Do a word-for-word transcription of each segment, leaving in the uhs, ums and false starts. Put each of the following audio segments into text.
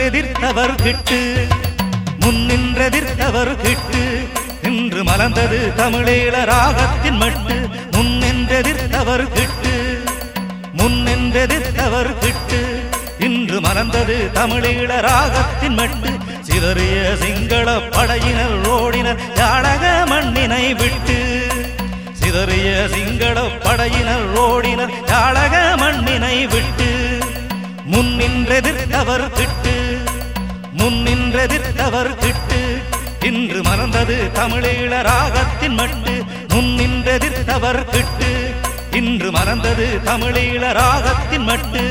முன்னின்றெதிர்த்தவர் கிட்டு முன்னின்றெதிர்த்தவர் கிட்டு இன்று மலர்ந்தது தமிழீழ ராகத்தின் மட்டு முன்னின்றெதிர்த்தவர் கிட்டு முன்னின்றெதிர்த்தவர் கிட்டு இன்று மலர்ந்தது தமிழீழ ராகத்தின் மட்டு சிதறிய சிங்கள படையினர் ஓடினர் யாழக மண்ணினை விட்டு சிதறிய சிங்கள படையினர் ஓடினர் யாழக மண்ணினை விட்டு முன்னின்றெதிர்த்தவர் கிட்டு முன்னின்றெதிர்த்தவர் கிட்டு இன்று மலர்ந்தது தமிழீழ ராகத்தின் மட்டு முன்னின்றெதிர்த்தவர் கிட்டு இன்று மலர்ந்தது தமிழீழ ராகத்தின் மட்டு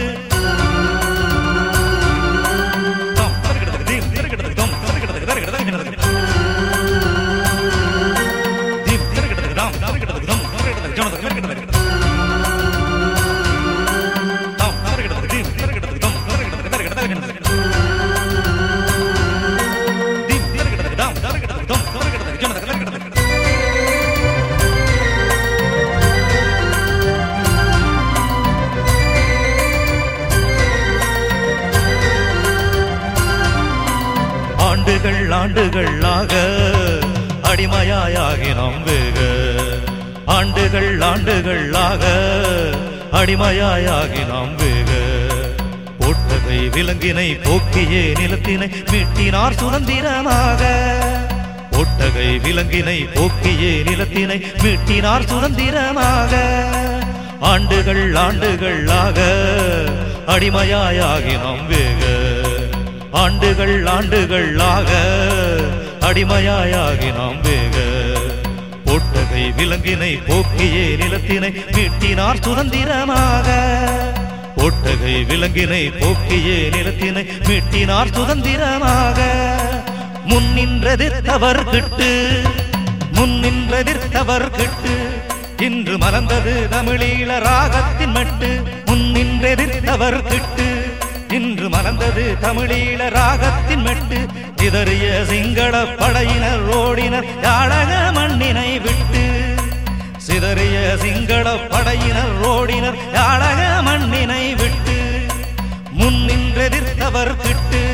ஆண்டுகள் ஆண்டுகளாக அடிமையாயாகி நாம் வேக ஆண்டுகள் ஆண்டுகளாக அடிமையாயாகி நாம் வேக போட்டகை விலங்கினை போக்கியே நிலத்தினை மீட்டினார் சுதந்திரமாக போட்டகை விலங்கினை போக்கியே நிலத்தினை மீட்டினார் சுதந்திரமாக ஆண்டுகள் ஆண்டுகளாக அடிமையாயாகி நாம் வேக ஆண்டுகள் ஆண்டுகளாக அடிமையாயாகி நாம் வேக போட்டகை விலங்கினை போக்கியே நிலத்தினை மீட்டினார் சுதந்திரமாக போட்டகை விலங்கினை போக்கியே நிலத்தினை மீட்டினார் சுதந்திரமாக முன்னின்றெதிர்த்தவர் கிட்டு முன்னின்றெதிர்த்தவர் கிட்டு இன்று மலர்ந்தது தமிழீழ ராகத்தின் மட்டு முன்னின்றெதிர்த்தவர் கிட்டு இன்று மலர்ந்தது தமிழீழ ராகத்தின் மட்டு சிதறிய சிங்கள படையினர் ஓடினர் யாழக மண்ணினை விட்டு சிதறிய சிங்கள படையினர் ஓடினர் யாழக மண்ணினை விட்டு முன்னின்றெதிர்த்தவர் கிட்டு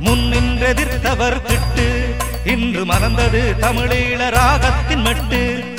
முன்னின்றெதிர்த்தவர் கிட்டு இன்று மலர்ந்தது தமிழீழ ராகத்தின் மட்டு